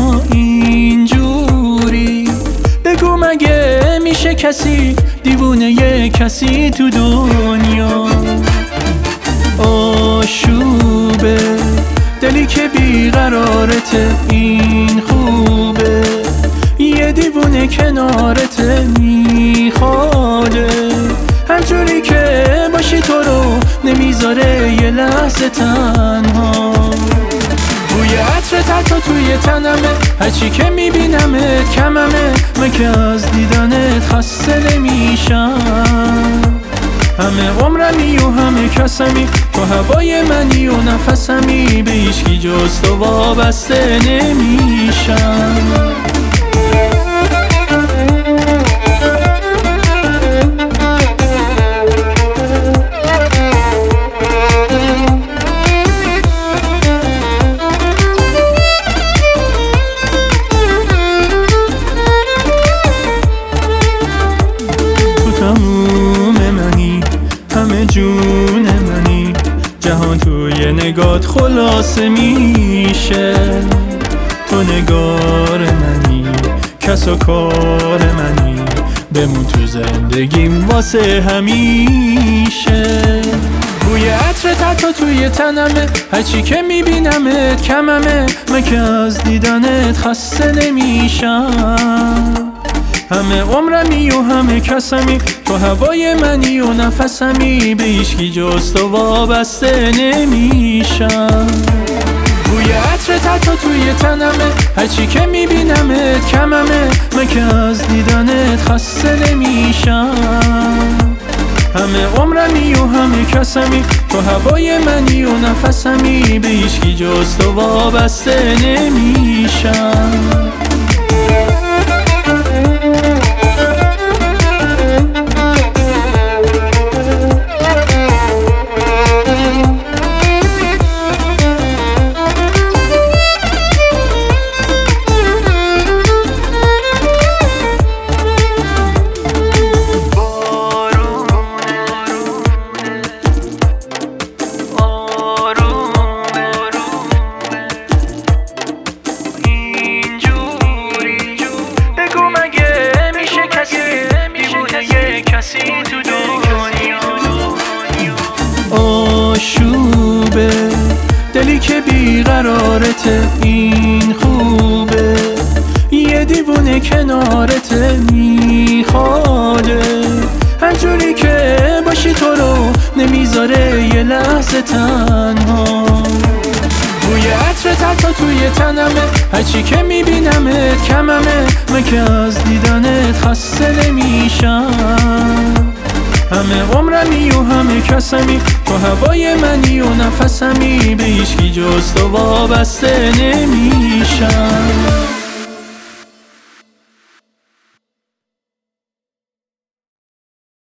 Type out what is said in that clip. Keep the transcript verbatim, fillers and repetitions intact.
چرا اینجوری؟ بگو مگه میشه کسی دیوونه یه کسی تو دنیا؟ آشوبه دلی که بیقرارته، این خوبه یه دیوونه کنارته میخواده، هر جوری که باشی تو رو نمیذاره یه لحظه تنها. بوی عطر تتا توی تنمه، هرچی که میبینمت کممه، من که از دیدنت خسته نمیشم. همه عمرمی و همه کسمی، تو هوای منی و نفسمی، به هیچکی جز تو وابسته نمیشم. همه جون منی، جهان توی نگات خلاصه میشه. تو نگار منی، کس و کار منی، بمون تو زندگیم واسه همیشه. بوی عطر تتا توی تنمه، هرچی که میبینمت کممه، من که از دیدنت خسته نمیشم. همه عمرمی و همه کسمی، تو هوای منی و نفسمی، به هیچکی جز تو وابسته نمیشم. بوی عطر تتا توی تنمه، هرچی که میبینمت کممه، من که از دیدنت خسته نمیشم. همه عمرمی و همه کسمی، تو هوای منی و نفسمی، به هیچکی جز تو وابسته نمیشم. آشوبه دلی که بیقرارته، این خوبه یه دیوونه کنارته میخواده، هر جوری که باشی تو رو نمیذاره یه لحظه تنها. بوی عطر تتا توی تنمه، هرچی که میبینمت کممه، من که از دیدنت خسته نمیشم. همه عمرمی و همه کسمی، تو هوای منی و نفسمی، به هیچکی جز تو وابسته نمیشم.